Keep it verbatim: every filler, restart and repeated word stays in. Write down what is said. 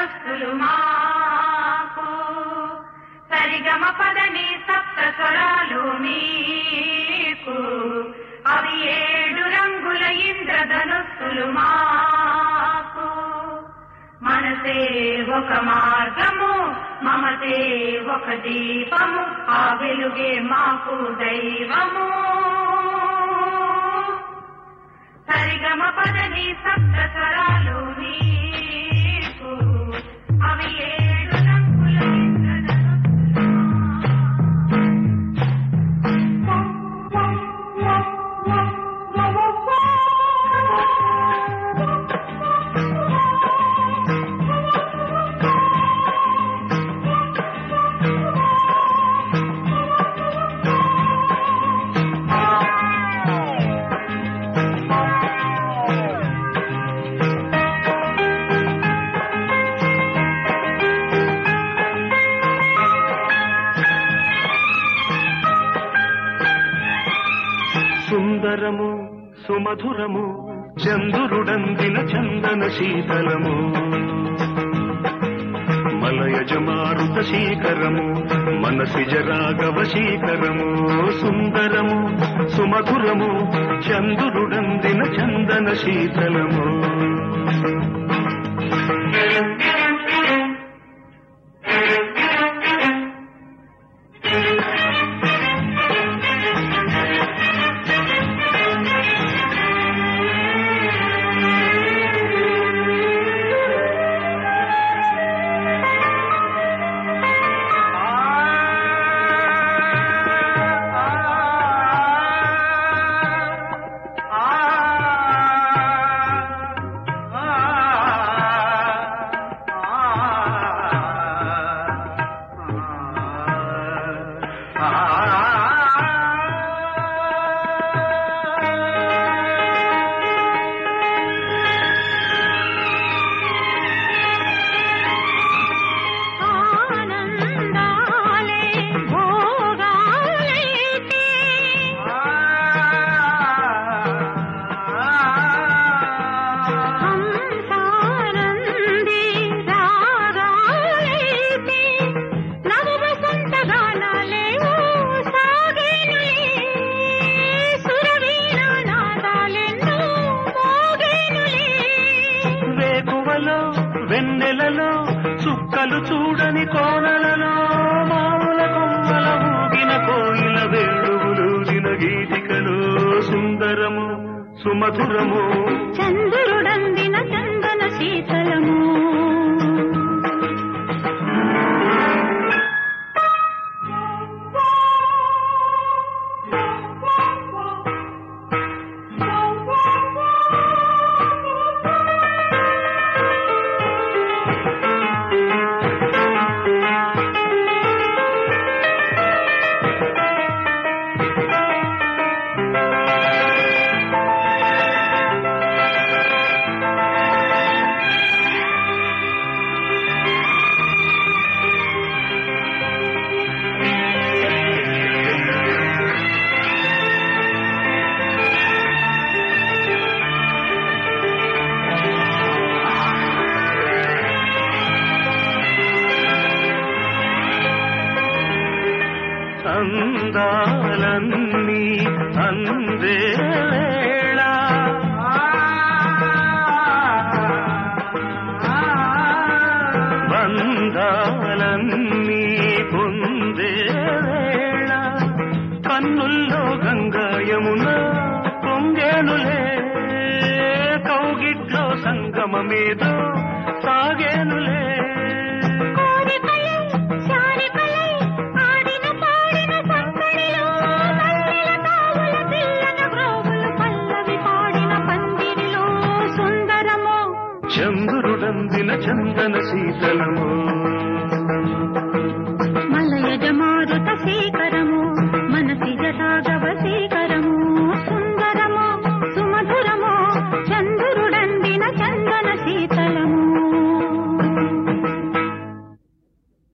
ఇంద్రధనుస్సులు మాకు సరిగమ పదని సప్త స్వరాలు మీకు అవి ఏడు రంగుల ఇంద్రధనుస్సులు మాకు మనసే ఒక మార్గము మమతే ఒక దీపము ఆ వెలుగే మాకు దైవము సరిగమ పదని సప్త స్వరాలు నీకు అవి ఏడు రంగుల సుందరము సుమధురము చందురుడందిన చందన శీతలము మలయజ మారుత శీకరము మనసిజ రాఘవ శీకరము సుందరము సుమధురము చందురుడందిన చందన శీతలము వెన్నెలలో చుక్కలు చూడని కోనలలో మావుల కొమ్మల ఊగిన కోయిల వేణువులూదిన గీతికలో సుందరము సుమధురము చంద్రుడందిన చందన శీతలము అందాలన్నీ అందే వేళ బంధాలన్నీ పొందే వేళ కన్నుల్లో గంగా యమున పొంగేనులే కౌగిట్లో సంగమమేదో సాగేనులే